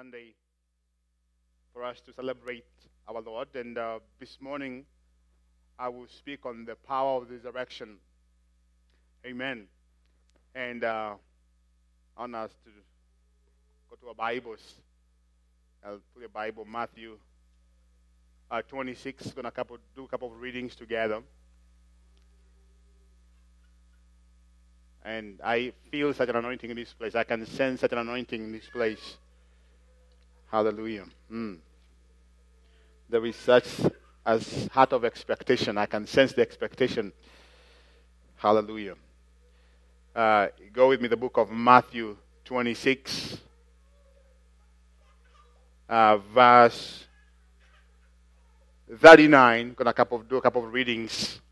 Sunday for us to celebrate our Lord. And this morning, I will speak on the power of the resurrection. Amen. And I want us to go to our Bibles. I'll put a Bible, Matthew 26. Going to do a couple of readings together. And I feel such an anointing in this place. I can sense such an anointing in this place. Hallelujah. There is such a heart of expectation. I can sense the expectation. Hallelujah. Go with me, the book of Matthew 26, verse 39. Going to do a couple of readings.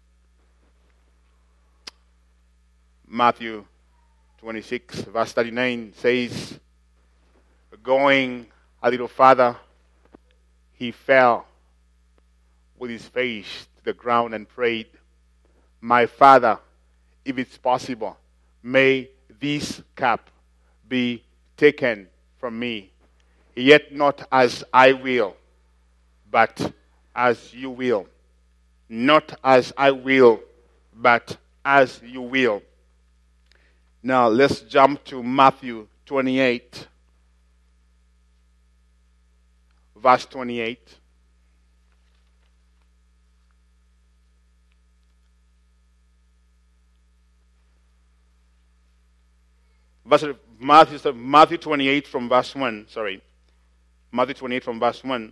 Matthew 26, verse 39 says, going a little farther, he fell with his face to the ground and prayed, "My Father, if it's possible, may this cup be taken from me. Yet not as I will, but as you will. Not as I will, but as you will." Now let's jump to Matthew 28, verse 28. Matthew 28 from verse 1. Matthew 28 from verse 1.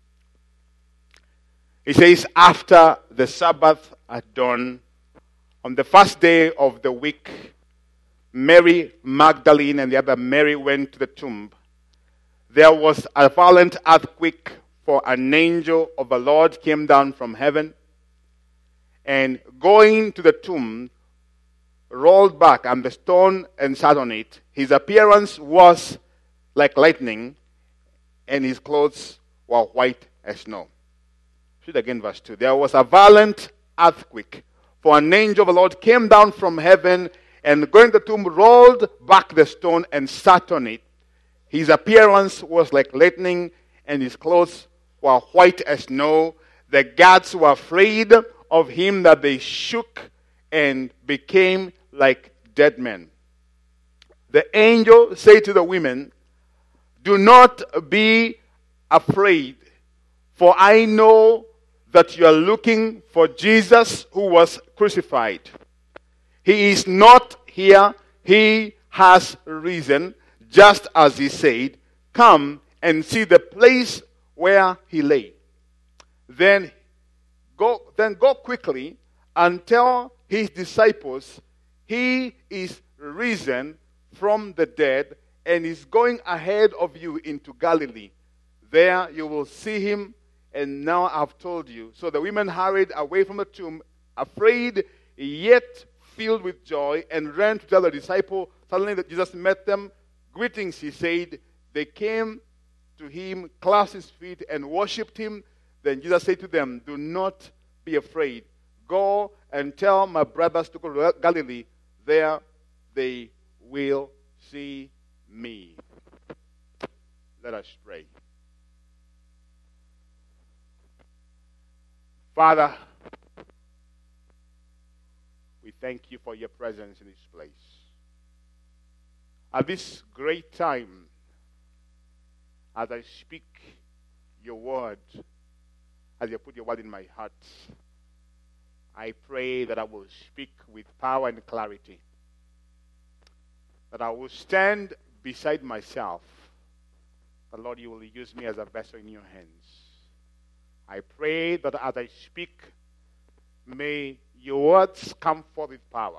It says, after the Sabbath had dawned, on the first day of the week, Mary Magdalene and the other Mary went to the tomb. There was a violent earthquake, for an angel of the Lord came down from heaven, and going to the tomb, rolled back and the stone and sat on it. His appearance was like lightning, and his clothes were white as snow. Read again verse 2. There was a violent earthquake, for an angel of the Lord came down from heaven, and going to the tomb, rolled back the stone and sat on it. His appearance was like lightning, and his clothes were white as snow. The guards were afraid of him, that they shook and became like dead men. The angel said to the women, "Do not be afraid, for I know that you are looking for Jesus who was crucified. He is not here. He has risen, just as he said. Come and see the place where he lay. Then go quickly and tell his disciples, he is risen from the dead and is going ahead of you into Galilee. There you will see him, and now I've told you." So the women hurried away from the tomb, afraid yet filled with joy, and ran to tell the disciple. Suddenly that Jesus met them. "Greetings," he said. They came to him, clasped his feet, and worshipped him. Then Jesus said to them, "Do not be afraid. Go and tell my brothers to go to Galilee. There they will see me." Let us pray. Father, we thank you for your presence in this place. At this great time, as I speak your word, as you put your word in my heart, I pray that I will speak with power and clarity, that I will stand beside myself, that, Lord, you will use me as a vessel in your hands. I pray that as I speak, may your words come forth with power.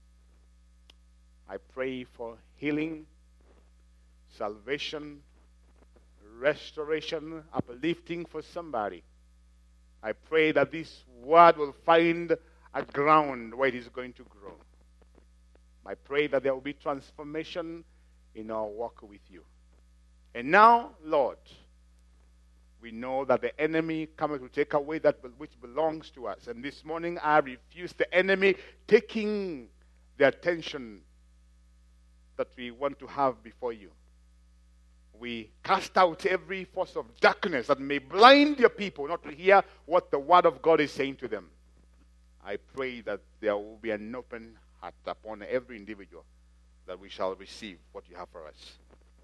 I pray for healing, salvation, restoration, uplifting for somebody. I pray that this word will find a ground where it is going to grow. I pray that there will be transformation in our walk with you. And now, Lord, we know that the enemy coming to take away that which belongs to us. And this morning I refuse the enemy taking the attention that we want to have before you. we cast out every force of darkness that may blind your people not to hear what the Word of God is saying to them. I pray that there will be an open heart upon every individual, that we shall receive what you have for us.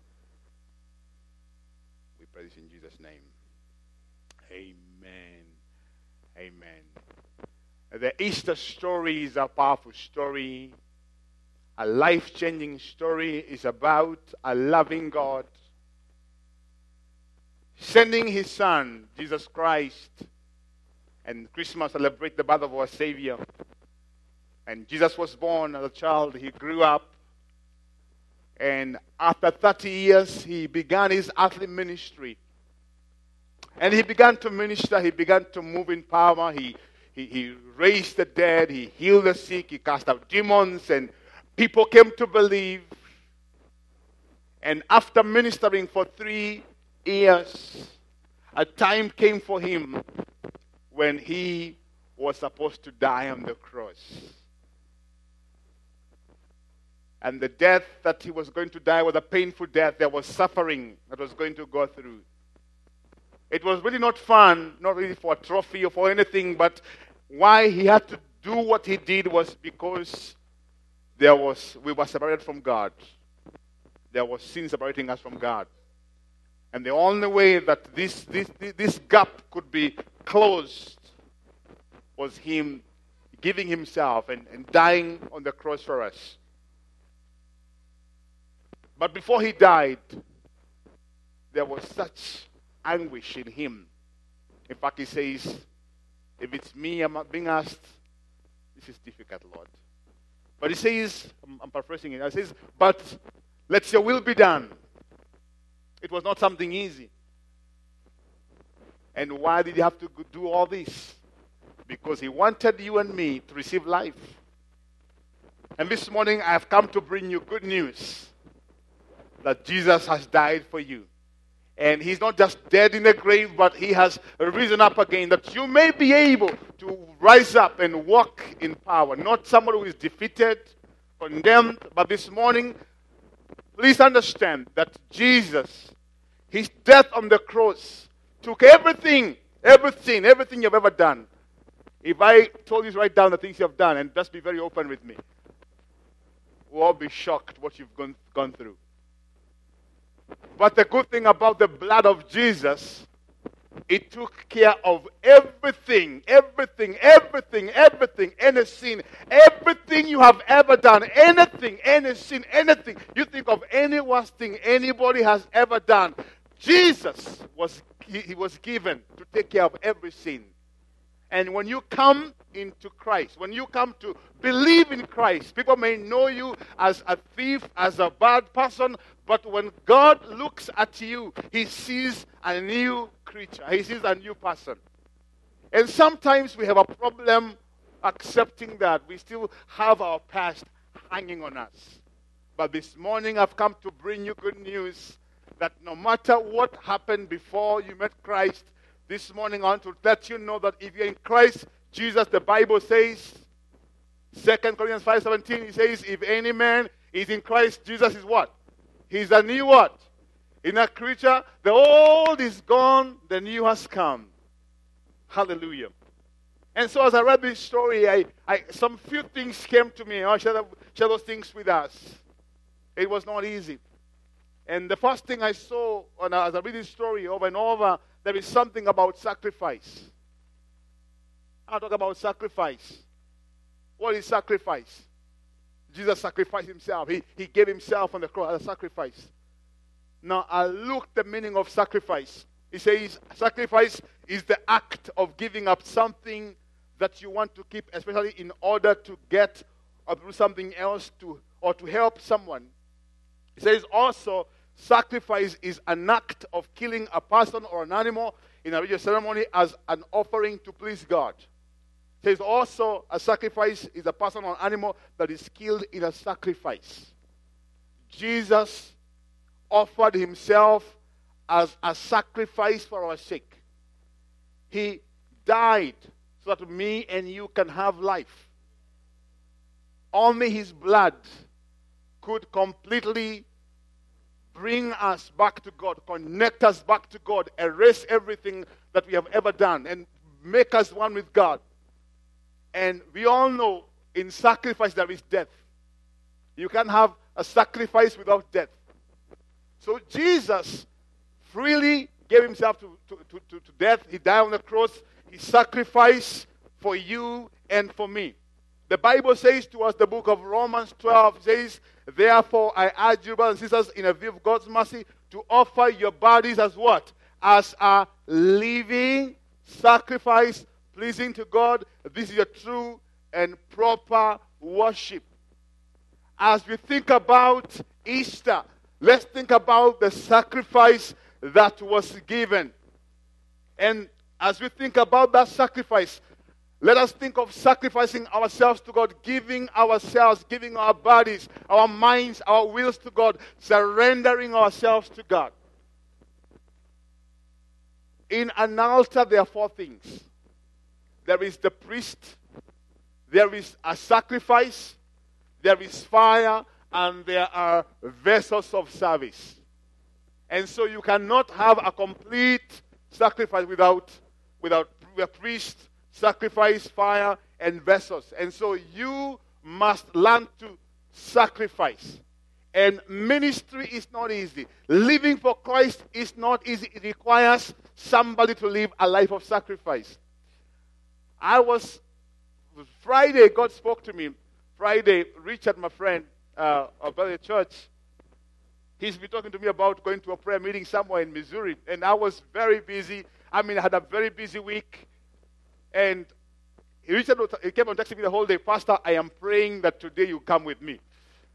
We pray this in Jesus' name. Amen. Amen. The Easter story is a powerful story. A life-changing story. Is about a loving God sending his Son, Jesus Christ. And Christmas celebrates the birth of our Savior. And Jesus was born as a child. He grew up. And after 30 years, he began his earthly ministry. And he began to minister. He began to move in power. He raised the dead. He healed the sick. He cast out demons. And people came to believe. And after ministering for 3 years, a time came for him when he was supposed to die on the cross. And the death that he was going to die was a painful death. There was suffering that was going to go through. It was really not fun, not really for a trophy or for anything, but why he had to do what he did was because we were separated from God. There was sin separating us from God. And the only way that this gap could be closed was him giving himself and dying on the cross for us. But before he died, there was such anguish in him. In fact, he says, if it's me, I'm being asked, this is difficult, Lord. But he says, I'm paraphrasing it, he says, but let your will be done. It was not something easy. And why did he have to do all this? Because he wanted you and me to receive life. And this morning I have come to bring you good news that Jesus has died for you. And he's not just dead in the grave, but he has risen up again, that you may be able to rise up and walk in power. Not somebody who is defeated, condemned, but this morning, please understand that Jesus, his death on the cross, took everything you've ever done. If I told you to write down the things you have done, and just be very open with me, we'll all be shocked what you've gone through. But the good thing about the blood of Jesus, it took care of everything, any sin, everything you have ever done, anything, any sin, anything. You think of any worst thing anybody has ever done. Jesus was given to take care of every sin. And when you come into Christ, when you come to believe in Christ, people may know you as a thief, as a bad person, but when God looks at you, he sees a new creature. He sees a new person. And sometimes we have a problem accepting that. We still have our past hanging on us. But this morning I've come to bring you good news that no matter what happened before you met Christ, this morning I want to let you know that if you're in Christ Jesus, the Bible says, 2 Corinthians 5:17, it says, if any man is in Christ Jesus is what? He's a new what? In a creature, the old is gone, the new has come. Hallelujah. And so as I read this story, some few things came to me. I'll share those things with us. It was not easy. And the first thing I saw as I read this story over and over, there is something about sacrifice. I'll talk about sacrifice. What is sacrifice? Jesus sacrificed himself. He gave himself on the cross as a sacrifice. Now, I looked the meaning of sacrifice. It says sacrifice is the act of giving up something that you want to keep, especially in order to get or do something else or to help someone. It says also sacrifice is an act of killing a person or an animal in a religious ceremony as an offering to please God. It says also a sacrifice is a person or animal that is killed in a sacrifice. Jesus offered himself as a sacrifice for our sake. He died so that me and you can have life. Only his blood could completely bring us back to God, connect us back to God, erase everything that we have ever done, and make us one with God. And we all know in sacrifice there is death. You can't have a sacrifice without death. So Jesus freely gave himself to death. He died on the cross. He sacrificed for you and for me. The Bible says to us, the book of Romans 12 says, therefore I urge you, brothers and sisters, in a view of God's mercy, to offer your bodies as what? As a living sacrifice, pleasing to God. This is your true and proper worship. As we think about Easter, let's think about the sacrifice that was given. And as we think about that sacrifice, let us think of sacrificing ourselves to God, giving ourselves, giving our bodies, our minds, our wills to God, surrendering ourselves to God. In an altar, there are 4 things. There is the priest, there is a sacrifice, there is fire, and there are vessels of service. And so you cannot have a complete sacrifice without a priest, sacrifice, fire, and vessels. And so you must learn to sacrifice. And ministry is not easy. Living for Christ is not easy. It requires somebody to live a life of sacrifice. Friday, God spoke to me. Friday, Richard, my friend, of the church, he's been talking to me about going to a prayer meeting somewhere in Missouri. And I was very busy. I had a very busy week. And Richard came and texted me the whole day, Pastor, I am praying that today you come with me.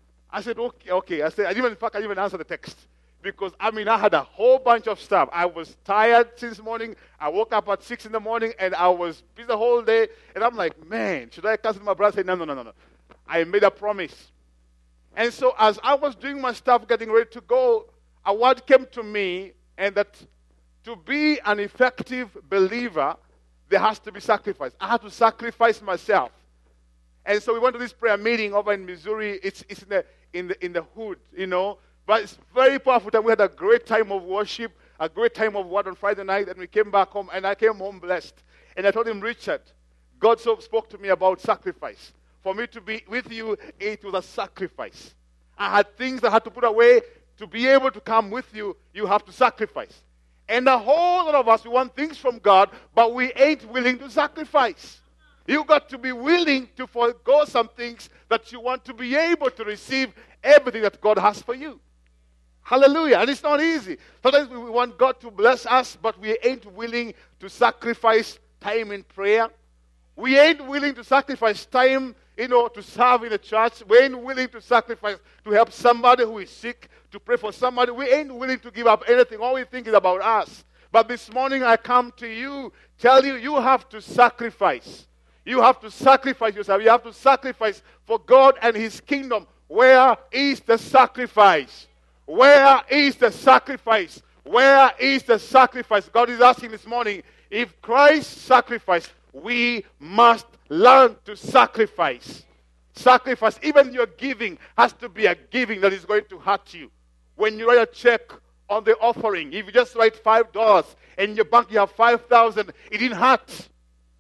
I said, okay. I didn't even answer the text. Because, I had a whole bunch of stuff. I was tired since morning. I woke up at 6 in the morning, and I was busy the whole day. And I'm like, man, should I cancel my brother? I said, no. I made a promise. And so as I was doing my stuff, getting ready to go, a word came to me, and that to be an effective believer, there has to be sacrifice. I had to sacrifice myself. And so we went to this prayer meeting over in Missouri. It's in the hood, But it's very powerful time. We had a great time of worship, a great time of word on Friday night, and we came back home, and I came home blessed. And I told him, Richard, God spoke to me about sacrifice. For me to be with you, it was a sacrifice. I had things I had to put away. To be able to come with you, you have to sacrifice. And a whole lot of us, we want things from God, but we ain't willing to sacrifice. You got to be willing to forego some things that you want to be able to receive everything that God has for you. Hallelujah. And it's not easy. Sometimes we want God to bless us, but we ain't willing to sacrifice time in prayer. We ain't willing to sacrifice time, to serve in the church. We ain't willing to sacrifice to help somebody who is sick, to pray for somebody. We ain't willing to give up anything. All we think is about us. But this morning I come to you, tell you, you have to sacrifice. You have to sacrifice yourself. You have to sacrifice for God and His kingdom. Where is the sacrifice? Where is the sacrifice? Where is the sacrifice? God is asking this morning, if Christ sacrificed, we must learn to sacrifice. Sacrifice. Even your giving has to be a giving that is going to hurt you. When you write a check on the offering, if you just write $5 and in your bank you have 5,000, it didn't hurt.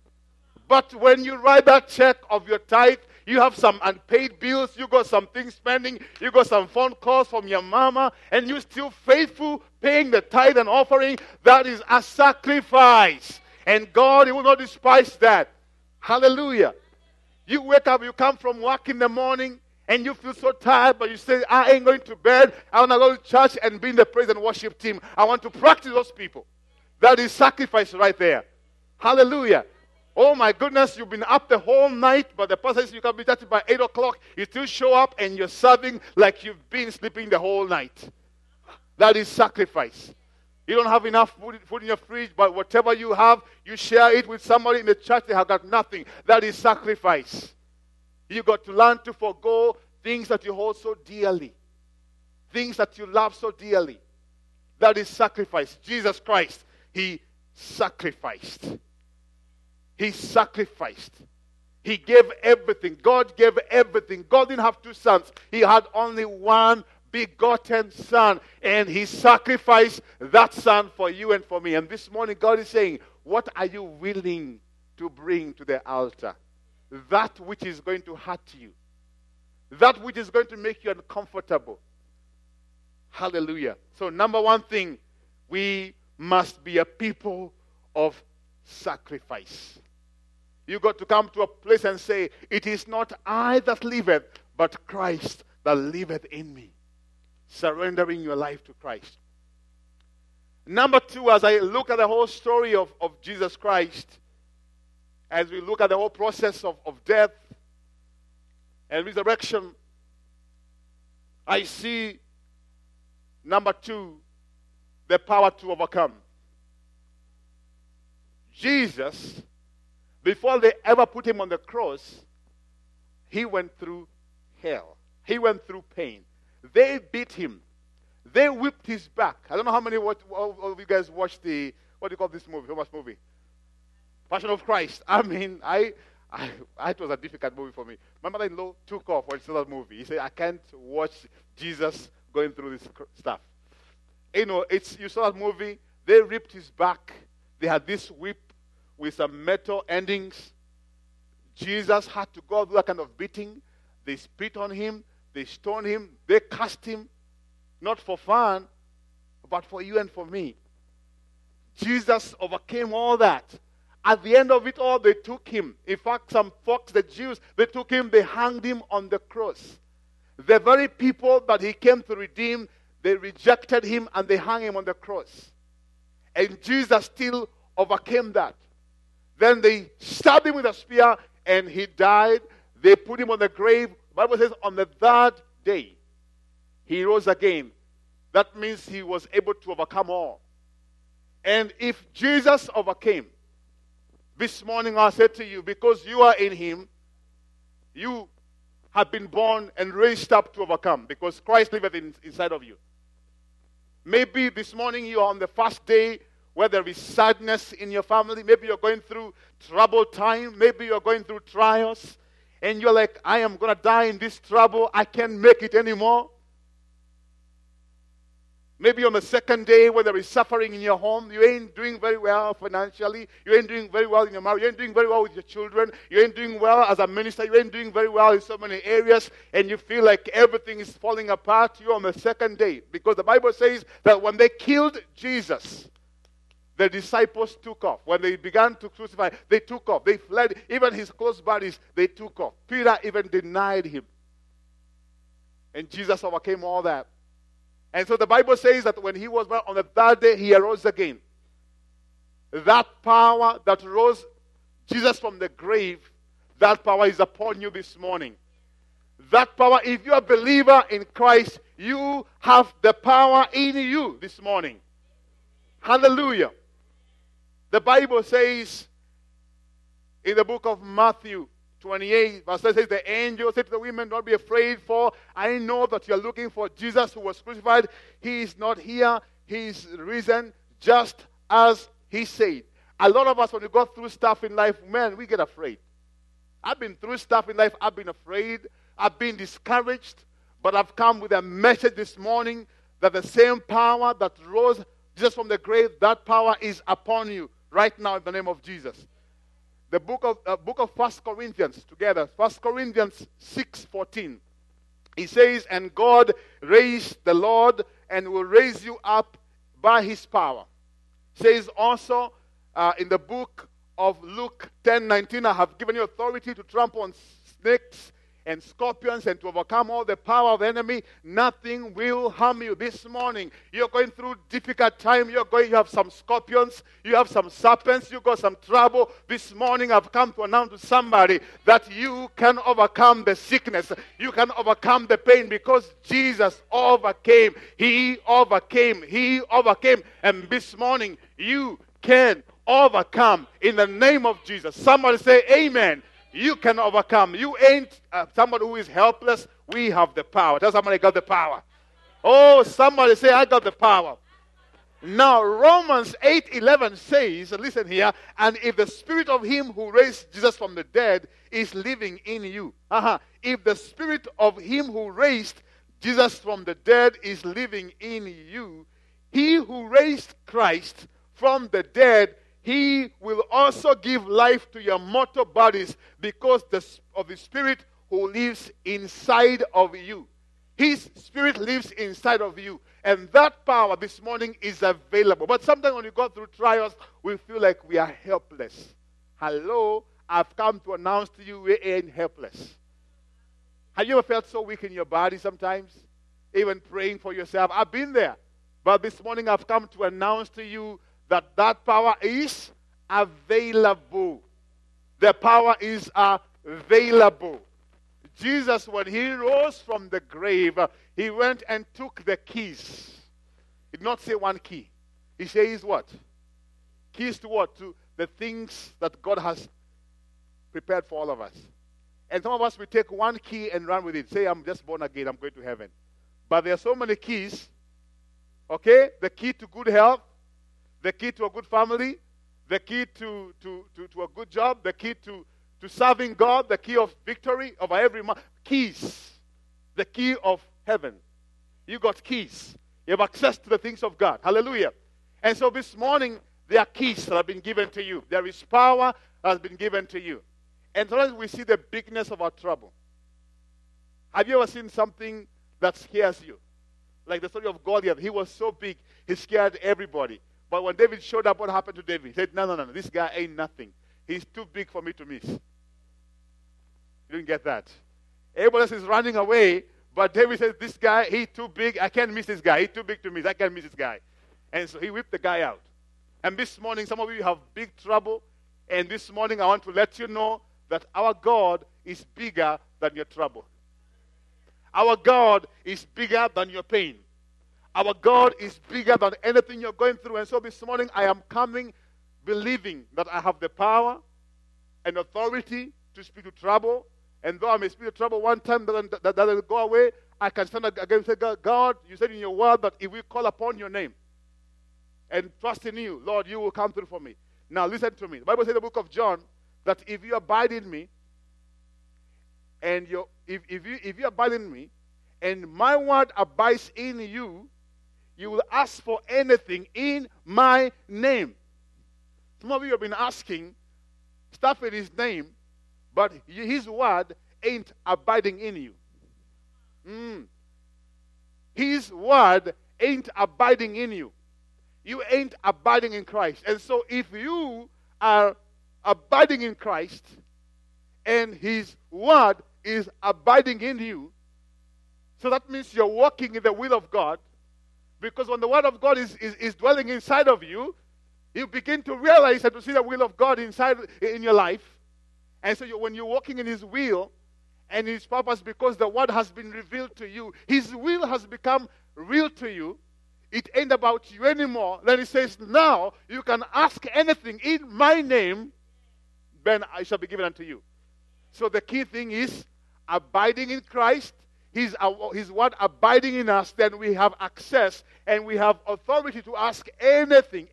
But when you write that check of your tithe, you have some unpaid bills, you got some things spending, you got some phone calls from your mama, and you're still faithful paying the tithe and offering. That is a sacrifice. And God, He will not despise that. Hallelujah. You wake up, you come from work in the morning, and you feel so tired, but you say, I ain't going to bed. I want to go to church and be in the praise and worship team. I want to practice those people. That is sacrifice right there. Hallelujah. Oh my goodness, you've been up the whole night, but the pastor says you can be started by 8 o'clock. You still show up and you're serving like you've been sleeping the whole night. That is sacrifice. You don't have enough food in your fridge, but whatever you have, you share it with somebody in the church. They have got nothing. That is sacrifice. You got to learn to forego things that you hold so dearly. Things that you love so dearly. That is sacrifice. Jesus Christ, He sacrificed. He sacrificed. He gave everything. God gave everything. God didn't have two sons. He had only one begotten Son, and he sacrificed that Son for you and for me. And this morning, God is saying, what are you willing to bring to the altar? That which is going to hurt you. That which is going to make you uncomfortable. Hallelujah. So number one thing, we must be a people of sacrifice. You got to come to a place and say, it is not I that liveth, but Christ that liveth in me. Surrendering your life to Christ. Number two, as I look at the whole story of Jesus Christ, as we look at the whole process of death and resurrection, I see, number two, the power to overcome. Jesus, before they ever put him on the cross, he went through hell. He went through pain. They beat him. They whipped his back. I don't know how many of you guys watched the, what do you call this movie? Famous movie? Passion of Christ. I mean, it was a difficult movie for me. My mother-in-law took off when she saw that movie. He said, I can't watch Jesus going through this stuff. You know, you saw that movie, they ripped his back. They had this whip with some metal endings. Jesus had to go through that kind of beating. They spit on him. They stoned him. They cursed him. Not for fun, but for you and for me. Jesus overcame all that. At the end of it all, they took him. In fact, some folks, the Jews, they took him, they hanged him on the cross. The very people that he came to redeem, they rejected him and they hung him on the cross. And Jesus still overcame that. Then they stabbed him with a spear and he died. They put him on the grave. The Bible says on the third day, he rose again. That means he was able to overcome all. And if Jesus overcame, this morning I said to you, because you are in him, you have been born and raised up to overcome, because Christ liveth inside of you. Maybe this morning you are on the first day where there is sadness in your family. Maybe you're going through troubled time. Maybe you're going through trials. And you're like, I am going to die in this trouble. I can't make it anymore. Maybe on the second day when there is suffering in your home, you ain't doing very well financially. You ain't doing very well in your marriage. You ain't doing very well with your children. You ain't doing well as a minister. You ain't doing very well in so many areas. And you feel like everything is falling apart. You're on the second day. Because the Bible says that when they killed Jesus, the disciples took off. When they began to crucify, they took off. They fled. Even his close buddies, they took off. Peter even denied him. And Jesus overcame all that. And so the Bible says that when he was born, on the third day, he arose again. That power that rose Jesus from the grave, that power is upon you this morning. That power, if you're a believer in Christ, you have the power in you this morning. Hallelujah. The Bible says in the book of Matthew 28, verse 6 says, the angel said to the women, don't be afraid, for I know that you're looking for Jesus who was crucified. He is not here. He is risen, just as he said. A lot of us, when we go through stuff in life, man, we get afraid. I've been through stuff in life. I've been afraid. I've been discouraged. But I've come with a message this morning that the same power that rose Jesus from the grave, that power is upon you right now in the name of Jesus. The book of 1 Corinthians together, 1 Corinthians 6:14. He says, and God raised the Lord and will raise you up by his power. Says also in the book of Luke 10:19, I have given you authority to trample on snakes and scorpions and to overcome all the power of the enemy. Nothing will harm you. This morning, you're going through difficult time. You have some scorpions. You have some serpents. You got some trouble. This morning, I've come to announce to somebody that you can overcome the sickness. You can overcome the pain because Jesus overcame. He overcame. He overcame. And this morning, you can overcome in the name of Jesus. Somebody say amen. You can overcome. You ain't somebody who is helpless. We have the power. Tell somebody, got the power. Oh, somebody say, I got the power. Now, Romans 8:11 says, listen here, and if the spirit of him who raised Jesus from the dead is living in you. If the spirit of him who raised Jesus from the dead is living in you. He who raised Christ from the dead, he will also give life to your mortal bodies because of the Spirit who lives inside of you. His Spirit lives inside of you. And that power this morning is available. But sometimes when we go through trials, we feel like we are helpless. Hello, I've come to announce to you we ain't helpless. Have you ever felt so weak in your body sometimes? Even praying for yourself. I've been there. But this morning I've come to announce to you that that power is available. The power is available. Jesus, when he rose from the grave, he went and took the keys. He did not say one key. He says what? Keys to what? To the things that God has prepared for all of us. And some of us, we take one key and run with it. Say, I'm just born again, I'm going to heaven. But there are so many keys. Okay? The key to good health, the key to a good family, the key to a good job, the key to serving God, the key of victory over every man. Keys. The key of heaven. You got keys. You have access to the things of God. Hallelujah. And so this morning, there are keys that have been given to you. There is power that has been given to you. And sometimes we see the bigness of our trouble. Have you ever seen something that scares you? Like the story of Goliath. He was so big, he scared everybody. But when David showed up, what happened to David? He said, no, this guy ain't nothing. He's too big for me to miss. You didn't get that. Everybody else is running away, but David says, this guy, he's too big. I can't miss this guy. He's too big to miss. I can't miss this guy. And so he whipped the guy out. And this morning, some of you have big trouble. And this morning, I want to let you know that our God is bigger than your trouble. Our God is bigger than your pain. Our God is bigger than anything you're going through. And so this morning, I am coming believing that I have the power and authority to speak to trouble. And though I may speak to trouble one time, that doesn't go away, I can stand again and say, God, you said in your word that if we call upon your name and trust in you, Lord, you will come through for me. Now listen to me. The Bible says in the book of John that if you abide in me, and if you abide in me, and my word abides in you, you will ask for anything in my name. Some of you have been asking stuff in his name, but his word ain't abiding in you. His word ain't abiding in you. You ain't abiding in Christ. And so if you are abiding in Christ and his word is abiding in you, so that means you're walking in the will of God, because when the word of God is dwelling inside of you, you begin to realize and to see the will of God inside in your life. And so when you're walking in his will and his purpose, because the word has been revealed to you, his will has become real to you, it ain't about you anymore. Then he says, now you can ask anything in my name, then I shall be given unto you. So the key thing is abiding in Christ, his word abiding in us, then we have access and we have authority to ask anything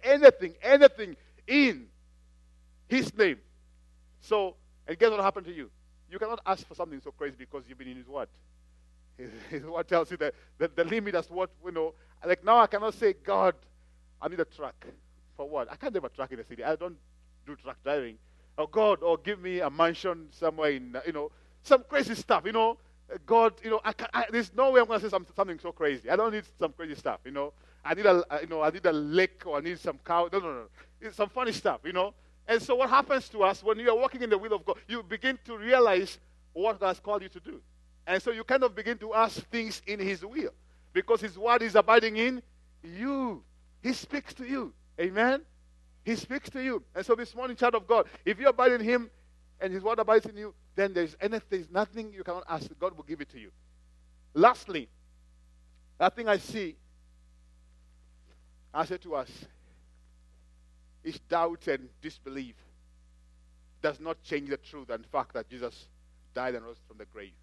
in his name. So, and guess what happened to you? You cannot ask for something so crazy because you've been in his word. His word tells you that the limit is what, like now I cannot say, God, I need a truck. For what? I can't have a truck in the city. I don't do truck driving. Oh, God, give me a mansion somewhere in, some crazy stuff, God, there's no way I'm going to say something so crazy. I don't need some crazy stuff, I need a lake or I need some cow. No. It's some funny stuff, And so what happens to us when you are walking in the will of God, you begin to realize what God has called you to do. And so you kind of begin to ask things in his will because his word is abiding in you. He speaks to you. Amen? He speaks to you. And so this morning, child of God, if you abide in him and his word abides in you, then there's nothing you cannot ask. God will give it to you. Lastly, that thing I see to us is doubt and disbelief does not change the truth and fact that Jesus died and rose from the grave.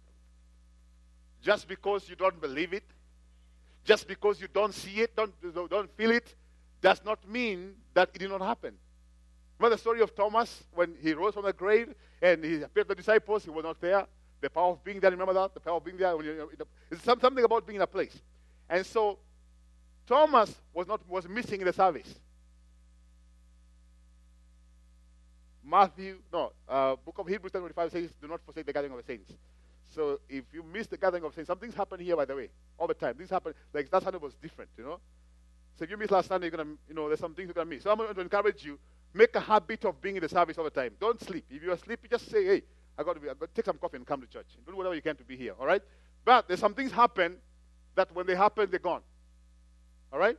Just because you don't believe it, just because you don't see it, don't feel it, does not mean that it did not happen. Remember the story of Thomas when he rose from the grave and he appeared to the disciples, he was not there. The power of being there, remember that? The power of being there. It's something about being in a place. And so Thomas was missing in the service. Book of Hebrews 10:25 says, do not forsake the gathering of the saints. So if you miss the gathering of saints, some things happen here, by the way, all the time. Things happen, like last Sunday was different, So if you miss last Sunday, you're going to, there's some things you're going to miss. So I'm going to encourage you, make a habit of being in the service all the time. Don't sleep. If you are sleepy, just say, hey, I've got to take some coffee and come to church. Do whatever you can to be here, all right? But there's some things happen that when they happen, they're gone. All right?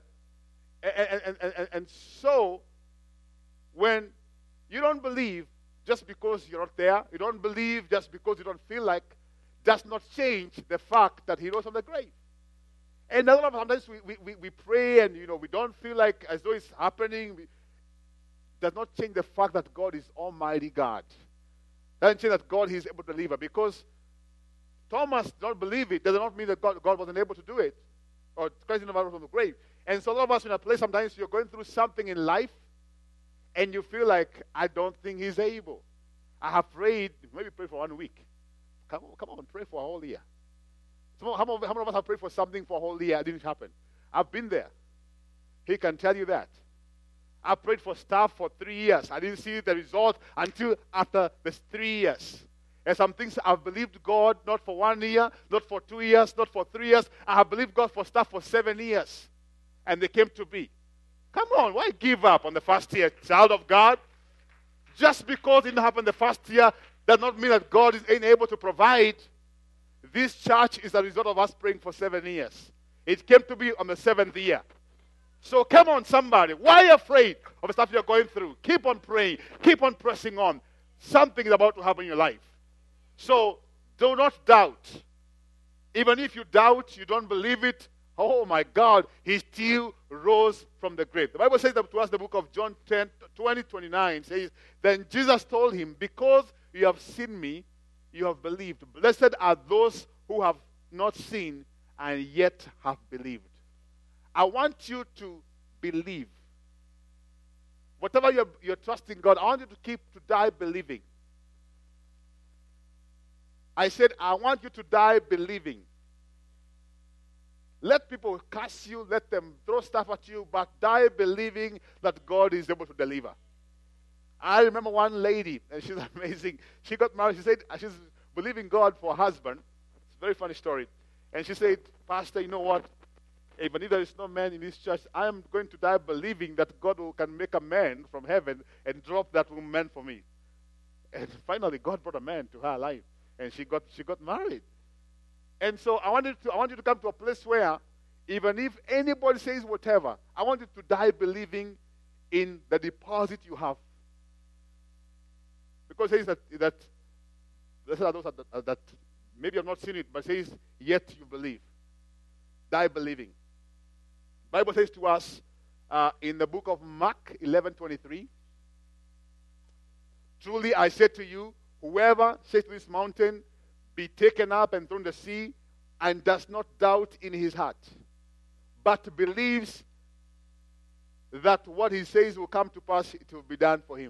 And so, when you don't believe just because you're not there, you don't believe just because you don't feel like, does not change the fact that he rose from the grave. And a lot of times we pray and, we don't feel like as though it's happening. Does not change the fact that God is Almighty God. Doesn't change that God is able to deliver. Because Thomas don't believe it, does not mean that God wasn't able to do it. Or Christ didn't rise from the grave. And so a lot of us in a place, sometimes you're going through something in life, and you feel like, I don't think he's able. I have prayed, maybe pray for 1 week. Come on, pray for a whole year. How many of us have prayed for something for a whole year? It didn't happen. I've been there. He can tell you that. I prayed for stuff for 3 years. I didn't see the result until after the 3 years. And some things I've believed God not for 1 year, not for 2 years, not for 3 years. I have believed God for stuff for 7 years. And they came to be. Come on, why give up on the first year, child of God? Just because it didn't happen the first year does not mean that God is unable to provide. This church is a result of us praying for 7 years. It came to be on the 7th year. So come on, somebody. Why are you afraid of the stuff you're going through? Keep on praying. Keep on pressing on. Something is about to happen in your life. So do not doubt. Even if you doubt, you don't believe it, oh my God, he still rose from the grave. The Bible says that to us, the book of John 20:29 says, then Jesus told him, because you have seen me, you have believed. Blessed are those who have not seen and yet have believed. I want you to believe. Whatever you're trusting God, I want you to die believing. I said, I want you to die believing. Let people curse you, let them throw stuff at you, but die believing that God is able to deliver. I remember one lady, and she's amazing. She got married. She said she's believing God for a husband. It's a very funny story. And she said, Pastor, you know what? Even if there is no man in this church, I am going to die believing that God can make a man from heaven and drop that woman for me. And finally, God brought a man to her life, and she got married. And so I want you to come to a place where even if anybody says whatever, I want you to die believing in the deposit you have. Because it says that those that maybe you have not seen it, but it says, yet you believe. Die believing. Bible says to us in the book of Mark 11:23, truly I say to you, whoever says to this mountain, be taken up and thrown in the sea, and does not doubt in his heart, but believes that what he says will come to pass, it will be done for him.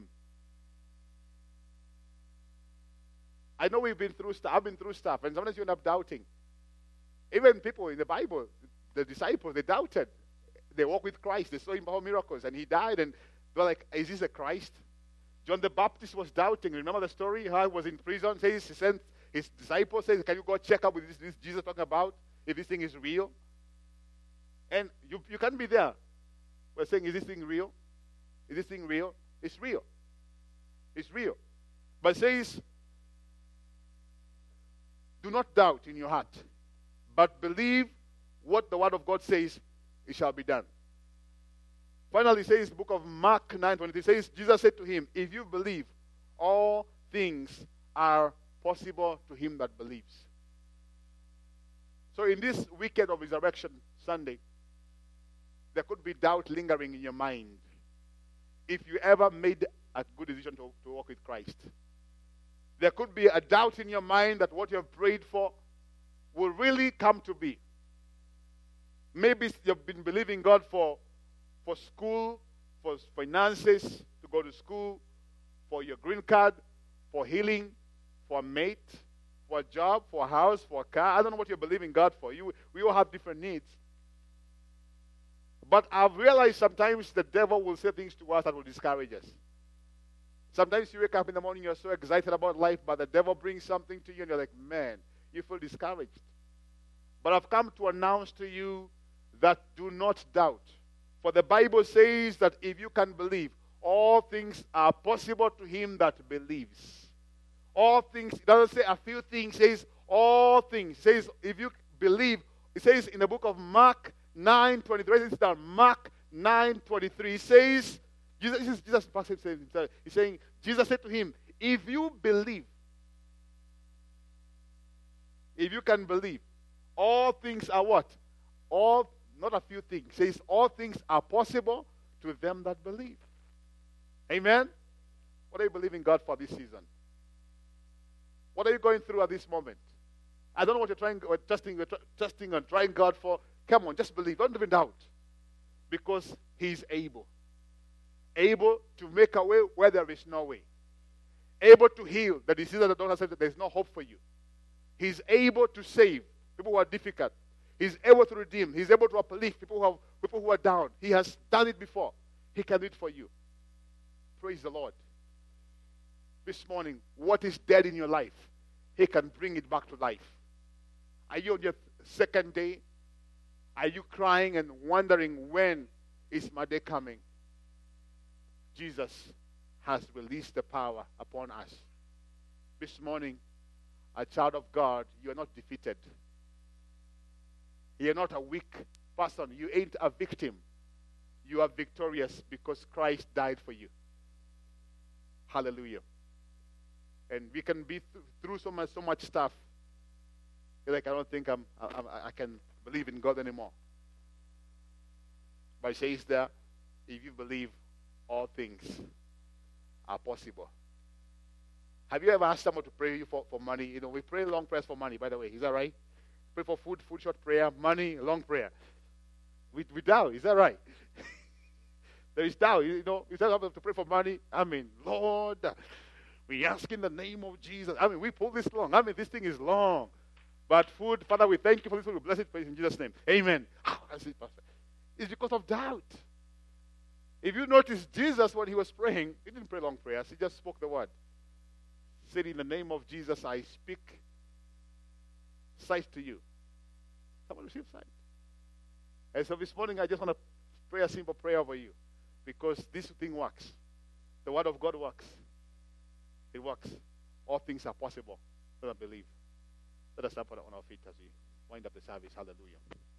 I know we've been through stuff. I've been through stuff, and sometimes you end up doubting. Even people in the Bible, the disciples, they doubted. They walked with Christ. They saw him perform miracles, and he died, and they're like, is this a Christ? John the Baptist was doubting. Remember the story? How he was in prison. Says he sent his disciples, says, can you go check up with this Jesus talking about, if this thing is real? And you can't be there. We're saying, is this thing real? Is this thing real? It's real. It's real. But it says, do not doubt in your heart, but believe what the word of God says, it shall be done. Finally, it says, the book of Mark 9:23 says, Jesus said to him, if you believe, all things are possible to him that believes. So in this weekend of Resurrection Sunday, there could be doubt lingering in your mind if you ever made a good decision to walk with Christ. There could be a doubt in your mind that what you have prayed for will really come to be. Maybe you've been believing God for school, for finances, to go to school, for your green card, for healing, for a mate, for a job, for a house, for a car. I don't know what you're believing God for. We all have different needs. But I've realized sometimes the devil will say things to us that will discourage us. Sometimes you wake up in the morning, you're so excited about life, but the devil brings something to you and you're like, man, you feel discouraged. But I've come to announce to you that do not doubt. For the Bible says that if you can believe, all things are possible to him that believes. All things, it doesn't say a few things, it says all things. It says if you believe, it says in the book of Mark 9:23, it's down. Mark 9:23 says, Jesus he's saying, Jesus said to him, if you believe, if you can believe, all things are what? All, not a few things. It says all things are possible to them that believe. Amen? What are you believing God for this season? What are you going through at this moment? I don't know what you're trusting and trying God for. Come on, just believe. Don't even doubt. Because he's able. Able to make a way where there is no way. Able to heal the disease that the doctor said that there's no hope for you. He's able to save people who are difficult. He's able to redeem. He's able to uplift people who are down. He has done it before. He can do it for you. Praise the Lord. This morning, what is dead in your life, he can bring it back to life. Are you on your second day? Are you crying and wondering when is my day coming? Jesus has released the power upon us. This morning, a child of God, you are not defeated. You're not a weak person. You ain't a victim. You are victorious because Christ died for you. Hallelujah. And we can be through so much stuff. You're like, I don't think I can believe in God anymore. But it says there, if you believe, all things are possible. Have you ever asked someone to pray for money? You know, we pray long prayers for money, by the way. Is that right? Pray for food short prayer, money, long prayer. We doubt. Is that right? There is doubt. You know, you tell them to pray for money. I mean, Lord, we ask in the name of Jesus. I mean, we pull this long. I mean, this thing is long. But food, Father, we thank you for this food. We bless it for in Jesus' name. Amen. That's it, Pastor. It's because of doubt. If you notice, Jesus, when he was praying, he didn't pray long prayers. He just spoke the word. He said, in the name of Jesus, I speak sight to you. Someone receive sight. And so this morning, I just want to pray a simple prayer over you. Because this thing works. The word of God works. It works. All things are possible. Let us believe. Let us stand on our feet as we wind up the service. Hallelujah.